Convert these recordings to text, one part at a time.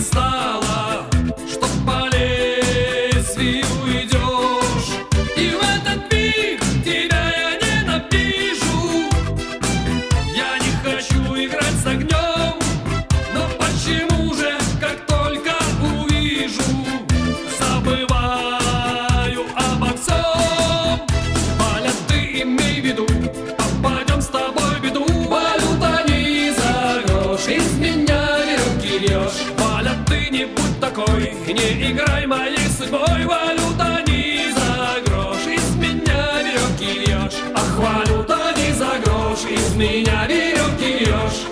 знала, что по лезвию идешь, и в этот миг тебя я ненавижу. Я не хочу играть с огнем, но почему же, как только увижу, забываю обо всем? Валя, ты имей в виду, попадем с тобой в беду. Валюта не за грош, из меня веревки режь. Валя, ты не будь такой, не играй моей судьбой. Валюта не за грош, из меня веревки режь. Ах, валюта не за грош, из меня веревки режь.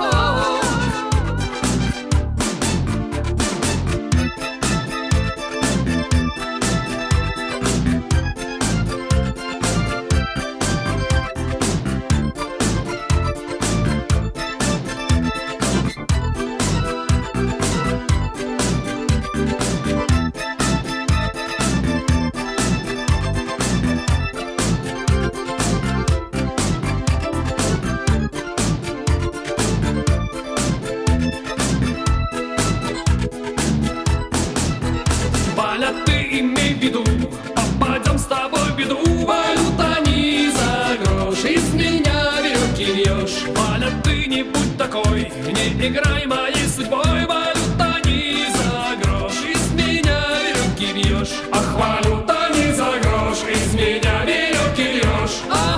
Валя, ты имей в виду, попадем с тобой в беду. Валюта не за грош, из меня веревки режь. Валя, ты не будь такой, не играй моей судьбой. Валюта не за грош, из меня веревки режь. Ах, валюта не за грош, из меня веревки режь.